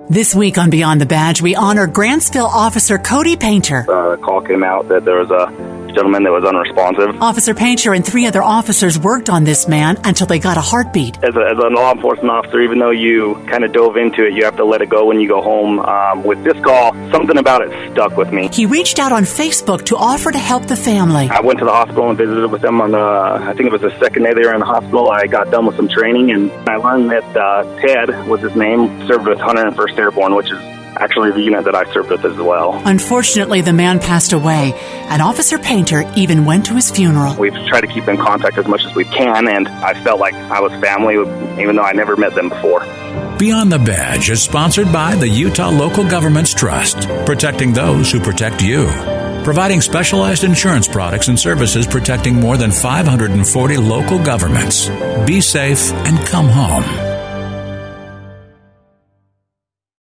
This week on Beyond the Badge, we honor Grantsville officer Cody Painter. A call came out that there was a gentleman that was unresponsive. Officer Painter and 3 other officers worked on this man until they got a heartbeat. As a law enforcement officer, even though you kind of dove into it, you have to let it go when you go home. With this call, something about it stuck with me. He reached out on Facebook to offer to help the family. I went to the hospital and visited with them on I think it was the second day they were in the hospital. I got done with some training, and I learned that Ted was his name, served with 101st Airborne, which is actually the unit that I served with as well. Unfortunately, the man passed away, and Officer Painter even went to his funeral. We've tried to keep in contact as much as we can, and I felt like I was family, even though I never met them before. Beyond the Badge is sponsored by the Utah Local Governments Trust, protecting those who protect you. Providing specialized insurance products and services protecting more than 540 local governments. Be safe and come home.